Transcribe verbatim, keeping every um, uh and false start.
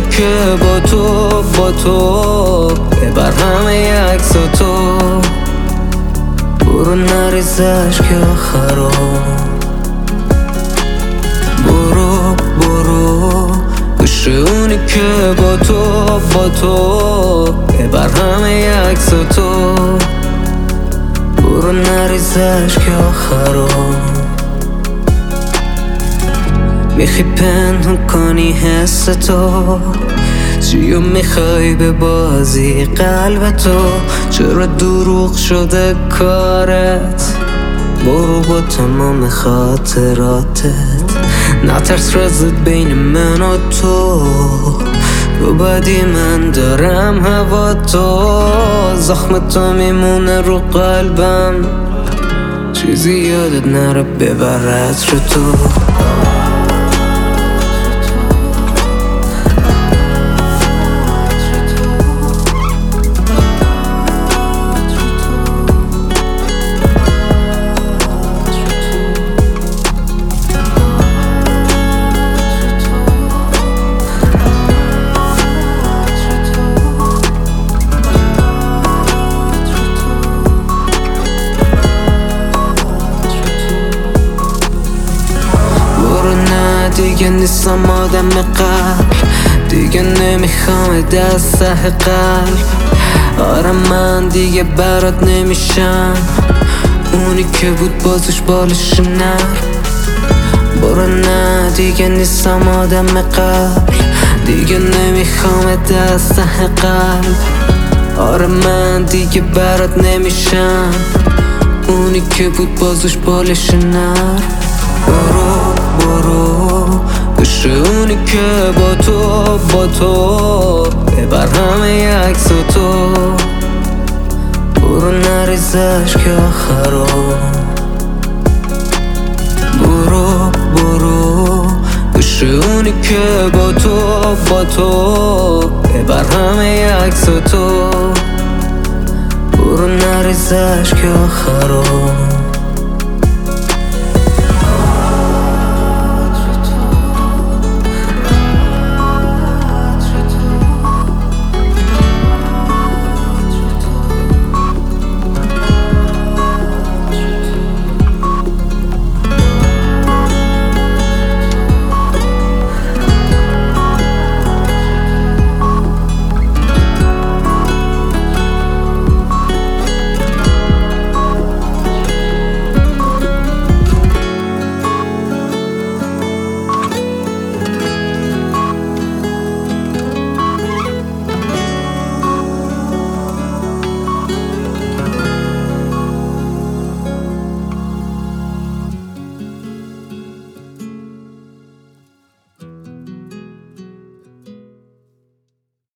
اونی که با تو با تو ببر همه عکس تو، برو نریز اشک آخرا، برو برو گوش اونی که با تو با تو ببر همه عکس تو، برو نریز اشک آخرا. میخوای پنهون کنی حس تو، چیو میخوای به بازی قلب تو، چرا دروغ شده کارت، برو با تمام خاطراتت، نترس رازت بین من و تو، رو بدی من دارم هوا تو، زخم تو میمونه رو قلبم، چیزی یادت نره ببرت رو تو. دیگه نیستم آدم قبل، دیگه نمیخوام دست ته قلب، آره من دیگه برات نمیشم اونی که بود بازش بالش نر، برو نه دیگه نیستم آدم قبل، دیگه نمیخوام دست ته قلب، آره من دیگه برات نمیشم اونی که بود بازش بالش نر، برو برو گوش اونی که با تو با تو ببر همه عکس تو، برو نریز اشک آخرا، برو برو گوش اونی که با تو با تو ببر همه عکس تو، برو نریز اشک آخرا.